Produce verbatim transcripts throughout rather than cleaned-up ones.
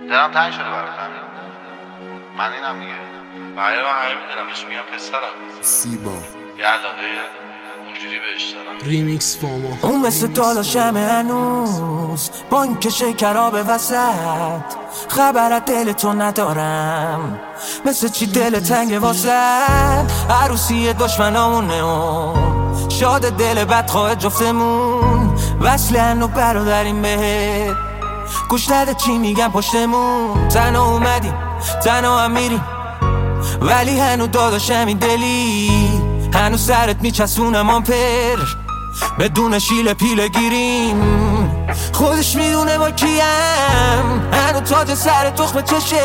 دلم تنگ شده برات همین. من اینم دیگه برای من همه میدونم بهش میگم پسرم سیبا یه علاقه اونجوری بهش دارم. ریمیکس فاما اون مثل داداشم هنوز با این که شکرها به وسط خبر دل تو ندارم، مثل چی دل تنگ واسد عروسی دشمنامونه و شاد دل بدخواه جفتمون وصلن و برادریم بهت گوش نده چی میگم پشتمون تنها اومدیم تنها هم میریم ولی هنو داداشم این دلی هنو سرت میچسونم آمپر بدون شیل پیله گیریم خودش میدونه با کیم هنو تاج سر تخم چشه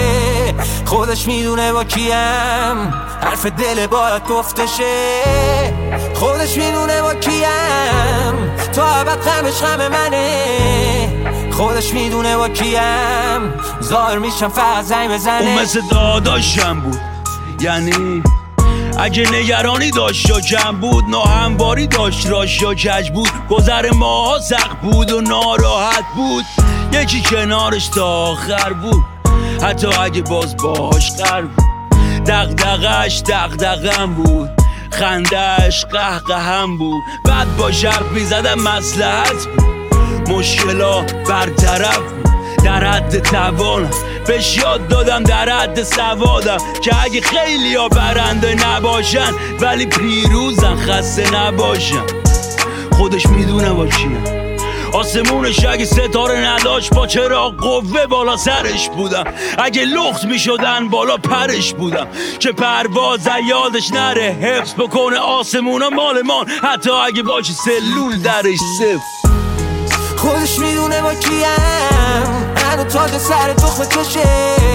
خودش میدونه با کیم حرف دل باید گفتشه خودش میدونه با کیم تا ابد غمش غم منه خودش میدونه با کیم ظاهر میشم فقط زنگ بزنه. اون مثل داداشم بود، یعنی اگه نگرانی داشت یا کم بود ناهمواری داشت راش یا کج بود گذر ماها سخت بود و ناراحت بود یکی کنارش تا آخر بود حتی اگه باز باهاش قر بود دغدغش دغدغم بود خندهش قهقهم بود بعد با شرف میزدم مصلحت بود مشکلا برطرف بود در حد توانم بهش یاد دادم در حد سوادم که اگه خیلی ها برنده نباشن ولی پیروزن خسته نباشن خودش میدونه با کیم آسمونش اگه ستاره نداشت با چراغ قوه بالا سرش بودم اگه لخت میشدن بالا پرش بودم که پرواز یادش نره حفظ بکنه آسمونا مالمان حتی اگه باشه سلول درش صفر خودش میدونه با کیم هنو تاج سر تخم چشه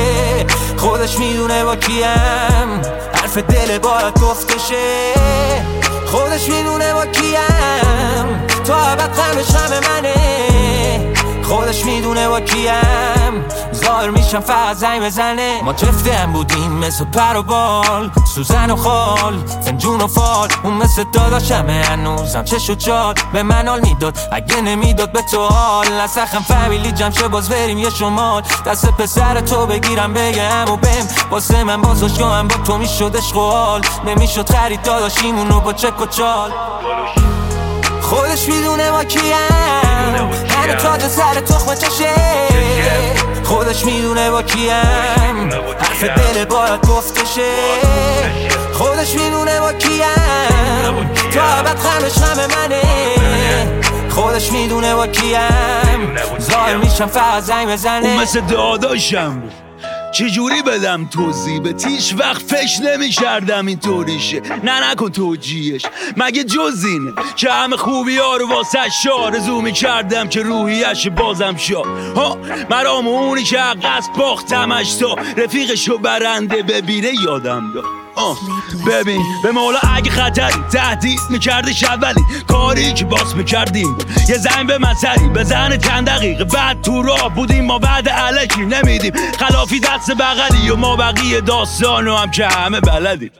خودش میدونه با کیم حرف دل باید گفتشه خودش میدونه با کیم تا ابد غمش غم منه خودش میدونه با کیم ظاهر میشم فقط زنگ بزنه ما چفته هم بودیم مثل پر و بال سوزن و خال فنجون و فال اون مثل داداشمه هنوزم چش و چال به من حال میداد اگه نمیداد به تو حال نسخم فامیلی جمشه باز بریم یه شمال دست پسر تو بگیرم بگم و بهم واسه من بازش هم با تو میشد عشق و حال نمیشد خرید داداشیمونو با چک و چال خودش میدونه با کیم هنو تاج سر تخم چشه خودش میدونه با کیم حرف دل باید گفتشه خودش میدونه با کیم تا ابد غمش غم منه خودش میدونه با کیم ظاهر میشم فقط زنگ بزنه. اون مثل داداشم بود چجوری بدم توضیح به تیش وقت فکر نمی کردم این طوریشه نه نکن توجیهش مگه جز اینه که همه خوبی ها رو واسه آرزو می کردم که روحیش بازم شد ها مرام اونی که قصد باختمش تا رفیقشو برنده ببینه یادم داد آه. ببین به مولا اگه خطری تهدید میکردش اولی کاری که باز میکردیم بود یه زنگ به من سری بزنه چند دقیقه بعد تو راه بودیم ما بعد علکی نمیدیم خلافی دست بغلی و ما بقیه داستانو هم که همه بلدیم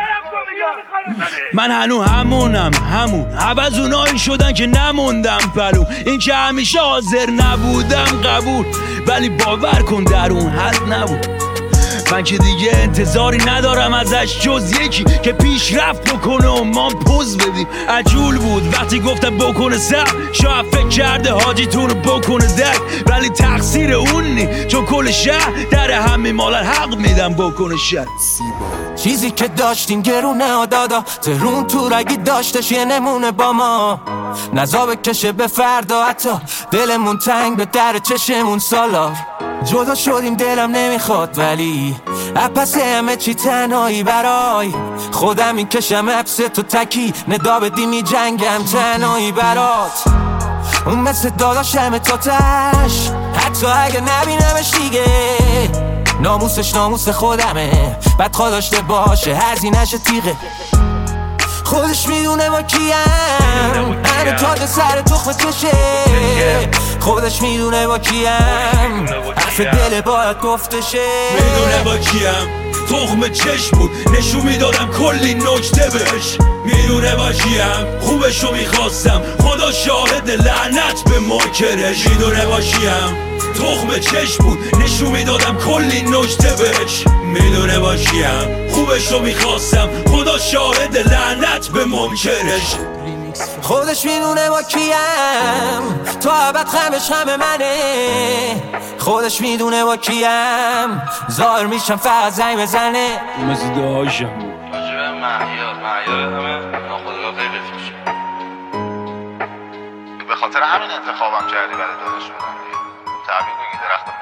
من هنو همونم همون عوض اونایی شدن که نموندم پلو این که همیشه حاضر نبودم قبول ولی باور کن در اون حد نبود من که دیگه انتظاری ندارم ازش جز یکی که پیشرفت بکنه و ما پوز بدیم عجول بود وقتی گفتم بکنه سر شاید فکر کرده حاجی تو رو بکنه دک ولی تقصیر اون نی چون کل شهر در همین مالر حق میدم بکنه شهر چیزی که داشتیم گرونه و دادا ترون تو رگی داشتش یه نمونه با ما نزا بکشه به فردا حتی دلمون تنگ به در چشمون سالار جدا شدیم دلم نمیخواد ولی اپس همه چی تنهایی برای خودم این کشم اپس تو تکی ندا بدی می جنگم تنهایی برات اون مثل داداشم تا تش حتی اگه نبینمش دیگه ناموسش ناموس خودمه بد خواه داشته باشه هرزینش تیغه خودش میدونه با کیم هنو تاج سر تخم چشه خودش میدونه با کیم حرف دل باید گفتشه میدونه با کیم تخم چشم بود نشون میدادم کلی نکته بهش میدونه با کیم خوبشو میخواستم خدا شاهد لعنت به ماکرش میدونه با کیم تخم چشم بود، نشون میدادم کلی نکته بهش. میدونه با کیم خوبش رو میخواستم، خدا شاهد لعنت به منکرش. خودش میدونه با کیم، تا ابد خمش خم منه. خودش میدونه با کیم، ظاهر میشم فقط زنگ بزنه. مثل داشم راجب مهیار مهیار همه ناخودآگاه خیلی رفیق شد. به خاطر همین انتخابم کردی برای داداش بدم دیگه. تبریک بگی درخت